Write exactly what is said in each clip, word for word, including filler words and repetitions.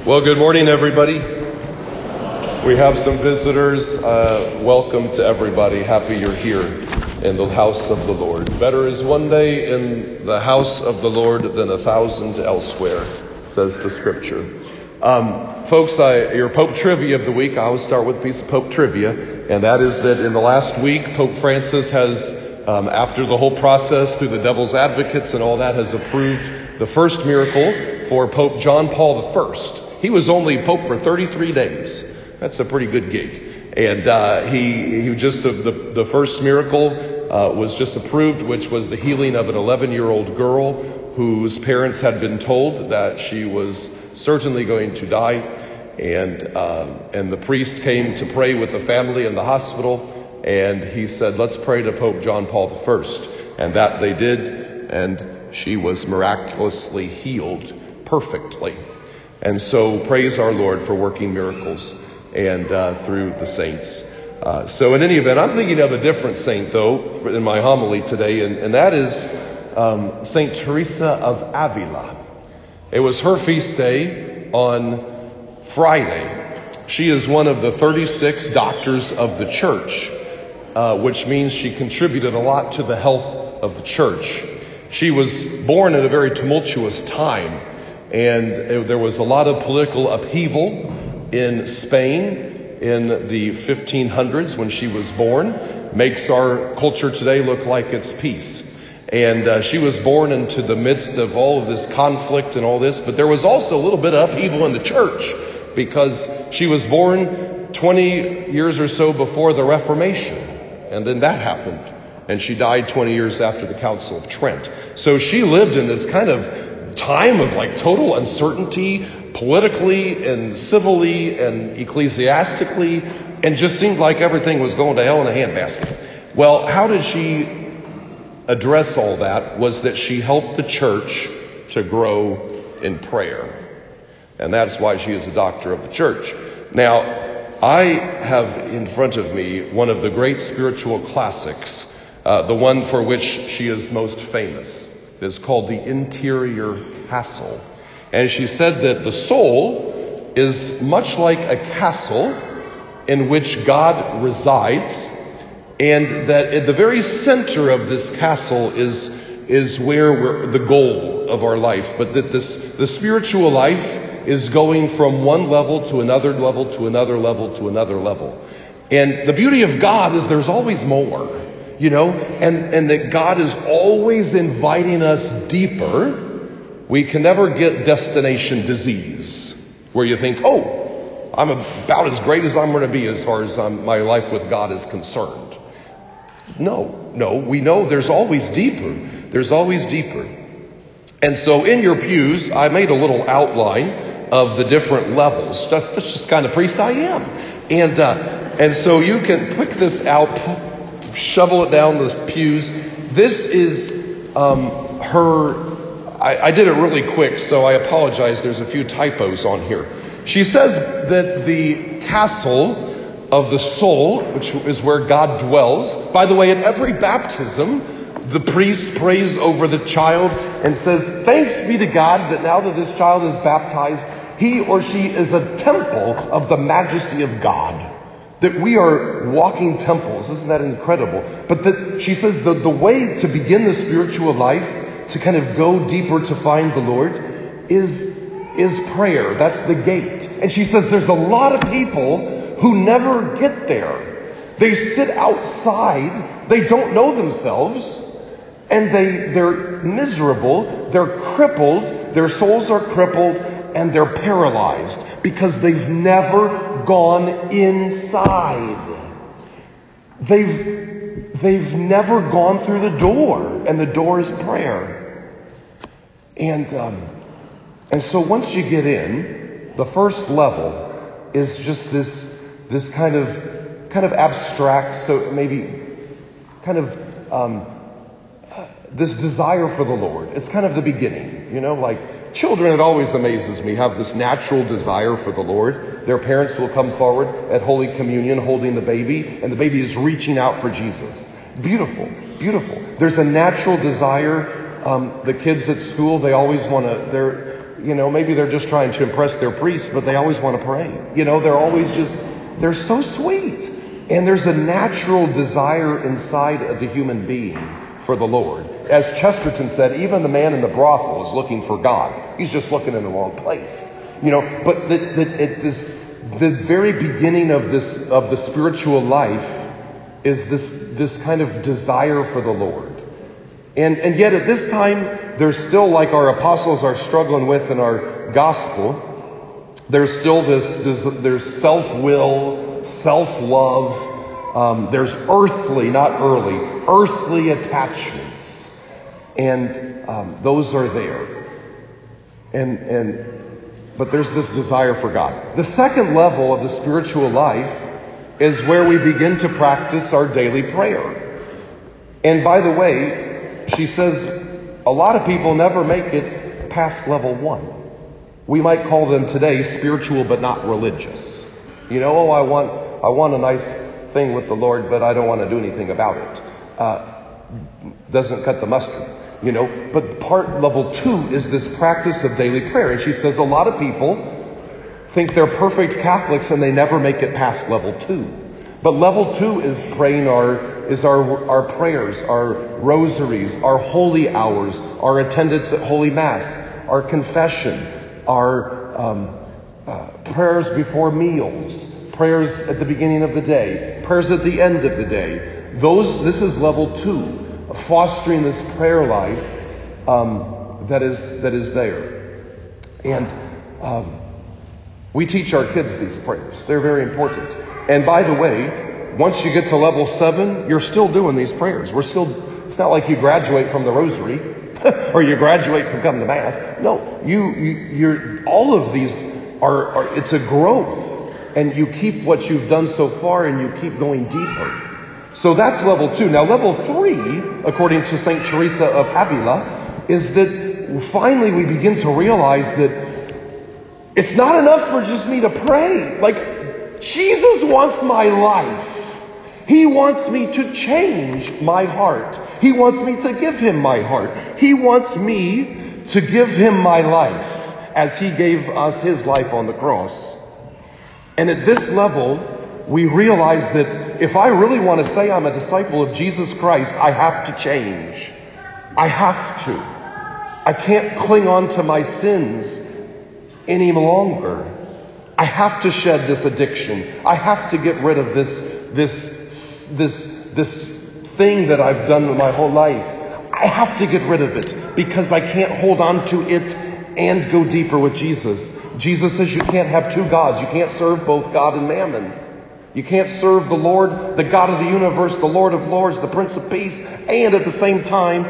Well, good morning, everybody. We have some visitors. Uh, welcome to everybody. Happy you're here in the house of the Lord. Better is one day in the house of the Lord than a thousand elsewhere, says the scripture. Um, folks, I, your Pope Trivia of the week, I always start with a piece of Pope Trivia, and that is that in the last week, Pope Francis has, um, after the whole process through the devil's advocates and all that, has approved the first miracle for Pope John Paul the First. He was only Pope for thirty-three days. That's a pretty good gig. And uh, he he just uh, the the first miracle uh, was just approved, which was the healing of an eleven-year-old girl whose parents had been told that she was certainly going to die, and uh, and the priest came to pray with the family in the hospital, and he said, "Let's pray to Pope John Paul the First," and that they did, and she was miraculously healed perfectly. And so praise our Lord for working miracles and uh, through the saints. Uh, so in any event, I'm thinking of a different saint, though, in my homily today, and, and that is um, Saint Teresa of Avila. It was her feast day on Friday. She is one of the thirty-six doctors of the church, uh, which means she contributed a lot to the health of the church. She was born at a very tumultuous time, and there was a lot of political upheaval in Spain in the fifteen hundreds when she was born. Makes our culture today look like it's peace. And uh, she was born into the midst of all of this conflict and all this, but there was also a little bit of upheaval in the church because she was born twenty years or so before the Reformation, and then that happened, and she died twenty years after the Council of Trent. So she lived in this kind of time of like total uncertainty, politically and civilly and ecclesiastically, and just seemed like everything was going to hell in a handbasket. Well, how did she address all that? Was that she helped the church to grow in prayer. And that's why she is a doctor of the church. Now, I have in front of me one of the great spiritual classics, uh, the one for which she is most famous. It is called The Interior Castle. And she said that the soul is much like a castle in which God resides, and that at the very center of this castle is is where we're, the goal of our life, but that this the spiritual life is going from one level to another level to another level to another level. And the beauty of God is there's always more. You know, and, and that God is always inviting us deeper. We can never get destination disease where you think, oh, I'm about as great as I'm going to be as far as um, my life with God is concerned. No, no, we know there's always deeper. There's always deeper. And so in your pews, I made a little outline of the different levels. That's, that's just kind of priest I am. And, uh, and so you can pick this out, shovel it down the pews. This is um, her... I, I did it really quick, so I apologize. There's a few typos on here. She says that the castle of the soul, which is where God dwells... By the way, at every baptism, the priest prays over the child and says, "Thanks be to God that now that this child is baptized, he or she is a temple of the majesty of God." That we are walking temples. Isn't that incredible? But that she says the, the way to begin the spiritual life, to kind of go deeper to find the Lord, is, is prayer. That's the gate. And she says there's a lot of people who never get there. They sit outside. They don't know themselves. And they, they're miserable. They're crippled. Their souls are crippled. And they're paralyzed because they've never gone inside. They've, they've never gone through the door, and the door is prayer. And, um, and so once you get in, the first level is just this, this kind of, kind of abstract, so maybe kind of, um, this desire for the Lord. It's kind of the beginning, you know, like children, it always amazes me, have this natural desire for the Lord. Their parents will come forward at Holy Communion holding the baby, and the baby is reaching out for Jesus. Beautiful, beautiful. There's a natural desire. Um, the kids at school, they always want to, they're, you know, maybe they're just trying to impress their priest, but they always want to pray. You know, they're always just, they're so sweet. And there's a natural desire inside of the human being for the Lord. As Chesterton said, even the man in the brothel is looking for God. He's just looking in the wrong place. You know, but the, the, it, this, the very beginning of this, of the spiritual life is this, this kind of desire for the Lord. And, and yet at this time, there's still, like our apostles are struggling with in our gospel, there's still this, this there's self-will, self-love, um, there's earthly, not early, earthly attachments. And um, those are there. And, and, but there's this desire for God. The second level of the spiritual life is where we begin to practice our daily prayer. And by the way, she says a lot of people never make it past level one. We might call them today spiritual but not religious. You know, oh, I want I want a nice thing with the Lord, but I don't want to do anything about it. Uh, doesn't cut the mustard, you know. But part level two is this practice of daily prayer. And she says a lot of people think they're perfect Catholics and they never make it past level two. But level two is praying our is our our prayers, our rosaries, our holy hours, our attendance at Holy Mass, our confession, our um, uh, prayers before meals, prayers at the beginning of the day, prayers at the end of the day. Those this is level two, fostering this prayer life um, that is that is there, and um, we teach our kids these prayers. They're very important. And by the way, once you get to level seven, you're still doing these prayers. We're still, it's not like you graduate from the rosary or you graduate from coming to Mass. No, you, you, you're, all of these are, are, it's a growth, and you keep what you've done so far and you keep going deeper. So that's level two. Now level three, according to Saint Teresa of Avila, is that finally we begin to realize that it's not enough for just me to pray. Like, Jesus wants my life. He wants me to change my heart. He wants me to give him my heart. He wants me to give him my life as he gave us his life on the cross. And at this level, we realize that if I really want to say I'm a disciple of Jesus Christ, I have to change. I have to. I can't cling on to my sins any longer. I have to shed this addiction. I have to get rid of this, this, this, this thing that I've done my whole life. I have to get rid of it because I can't hold on to it and go deeper with Jesus. Jesus says you can't have two gods. You can't serve both God and mammon. You can't serve the Lord, the God of the universe, the Lord of lords, the Prince of Peace, and at the same time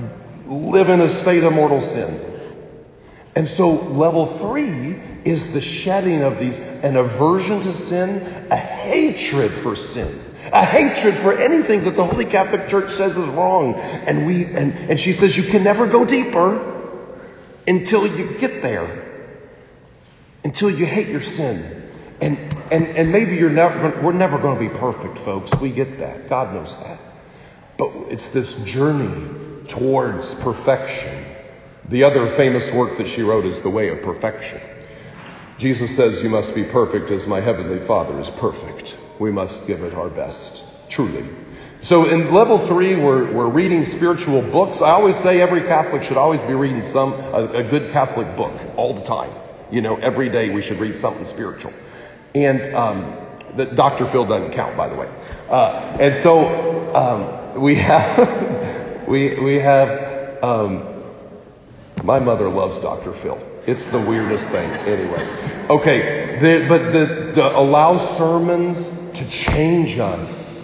live in a state of mortal sin. And so level three is the shedding of these, an aversion to sin, a hatred for sin, a hatred for anything that the Holy Catholic Church says is wrong. And we and, and she says you can never go deeper until you get there, until you hate your sin. And and and maybe you're never we're never going to be perfect, folks. We get that. God knows that. But it's this journey towards perfection. The other famous work that she wrote is The Way of Perfection. Jesus says you must be perfect as my heavenly Father is perfect. We must give it our best, truly. So in level three, we're, we're reading spiritual books. I always say every Catholic should always be reading some a, a good Catholic book all the time. You know, every day we should read something spiritual. And um, that Doctor Phil doesn't count, by the way. Uh, and so um, we have we we have. Um, My mother loves Doctor Phil. It's the weirdest thing. Anyway. Okay. The, but the, the allow sermons to change us.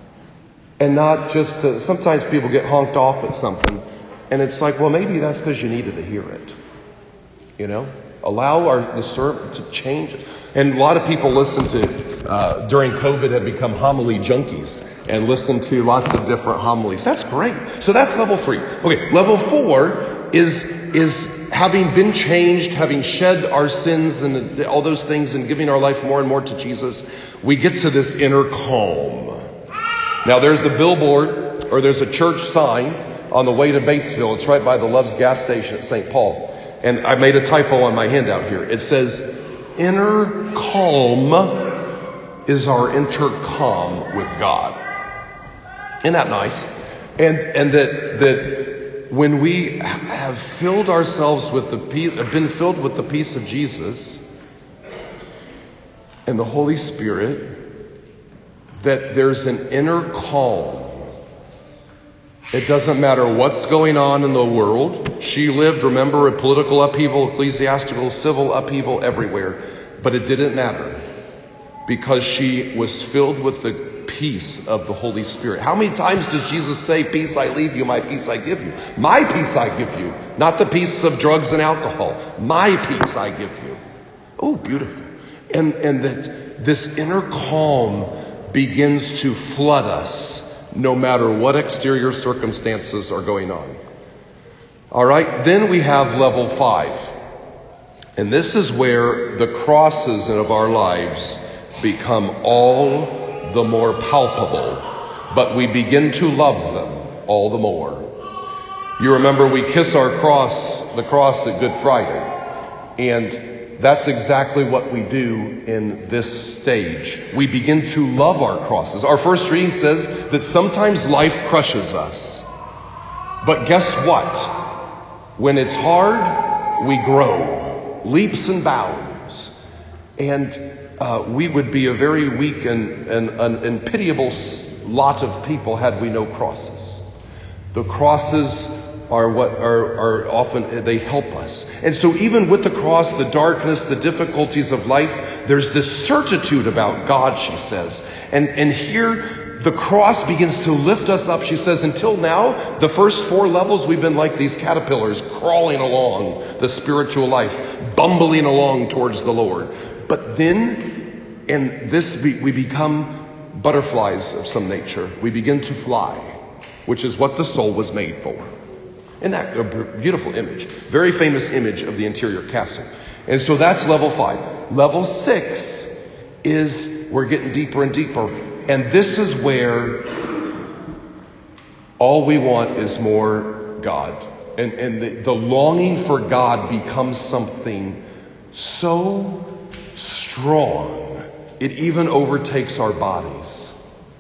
And not just to, sometimes people get honked off at something. And it's like, well, maybe that's because you needed to hear it. You know? Allow our, the sermon to change it. And a lot of people listen to, uh, during COVID have become homily junkies and listen to lots of different homilies. That's great. So that's level three. Okay. Level four is is having been changed, having shed our sins and all those things and giving our life more and more to Jesus, we get to this inner calm. Now there's a billboard or there's a church sign on the way to Batesville. It's right by the Love's gas station at Saint Paul. And I made a typo on my handout here. It says, inner calm is our intercom with God. Isn't that nice? And and that that when we have filled ourselves with the peace, have been filled with the peace of Jesus and the Holy Spirit, that there's an inner calm. It doesn't matter what's going on in the world. She lived, remember, a political upheaval, ecclesiastical, civil upheaval everywhere. But it didn't matter because she was filled with the peace of the Holy Spirit. How many times does Jesus say, peace I leave you, my peace I give you? My peace I give you, not the peace of drugs and alcohol. My peace I give you. Oh, beautiful. And, and that this inner calm begins to flood us no matter what exterior circumstances are going on. All right, then we have level five. And this is where the crosses of our lives become all the more palpable, but we begin to love them all the more. You remember we kiss our cross, the cross at Good Friday, and that's exactly what we do in this stage. We begin to love our crosses. Our first reading says that sometimes life crushes us. But guess what? When it's hard, we grow, leaps and bounds. And uh, we would be a very weak and, and, and, and pitiable lot of people had we no crosses. The crosses are what are, are often, they help us. And so even with the cross, the darkness, the difficulties of life, there's this certitude about God, she says. And, and here, the cross begins to lift us up. She says, until now, the first four levels, we've been like these caterpillars crawling along the spiritual life, bumbling along towards the Lord. But then, in this, we become butterflies of some nature. We begin to fly, which is what the soul was made for. Isn't that a beautiful image? Very famous image of the interior castle. And so that's level five. Level six is we're getting deeper and deeper. And this is where all we want is more God. And, and the, the longing for God becomes something so strong, it even overtakes our bodies.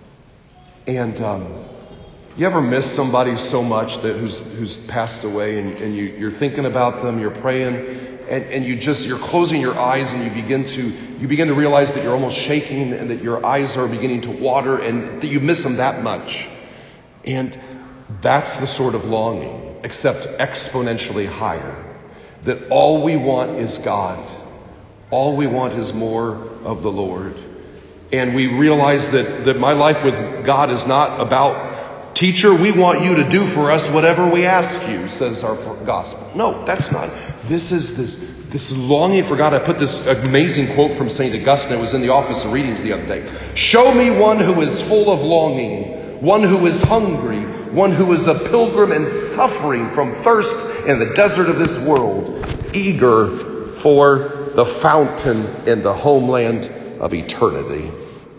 And um, you ever miss somebody so much that who's who's passed away, and, and you, you're thinking about them, you're praying, and, and you just you're closing your eyes, and you begin to you begin to realize that you're almost shaking, and that your eyes are beginning to water, and that you miss them that much. And that's the sort of longing, except exponentially higher. That all we want is God. All we want is more of the Lord. And we realize that, that my life with God is not about, teacher, we want you to do for us whatever we ask you, says our gospel. No, that's not. This is this this longing for God. I put this amazing quote from Saint Augustine. It was in the office of readings the other day. Show me one who is full of longing, one who is hungry, one who is a pilgrim and suffering from thirst in the desert of this world, eager for the fountain in the homeland of eternity.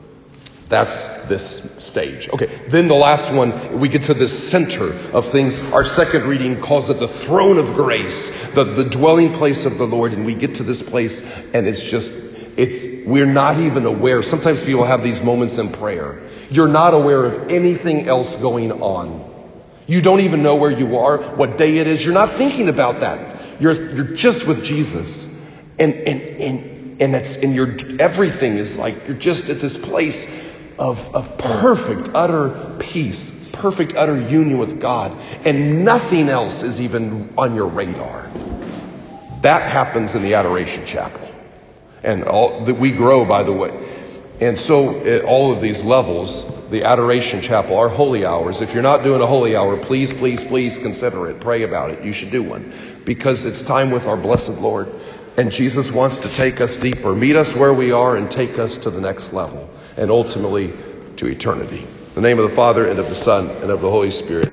That's this stage. Okay, then the last one, we get to the center of things. Our second reading calls it the throne of grace, the, the dwelling place of the Lord. And we get to this place, and it's just, it's, we're not even aware. Sometimes people have these moments in prayer. You're not aware of anything else going on. You don't even know where you are, what day it is. You're not thinking about that. You're, you're just with Jesus. And, and, and, and it's, and your everything is like, you're just at this place of, of perfect, utter peace, perfect, utter union with God. And nothing else is even on your radar. That happens in the Adoration Chapel. And all that we grow, by the way. And so at all of these levels, the Adoration Chapel, our holy hours, if you're not doing a holy hour, please, please, please consider it. Pray about it. You should do one. Because it's time with our blessed Lord. And Jesus wants to take us deeper, meet us where we are, and take us to the next level, and ultimately to eternity. In the name of the Father, and of the Son, and of the Holy Spirit.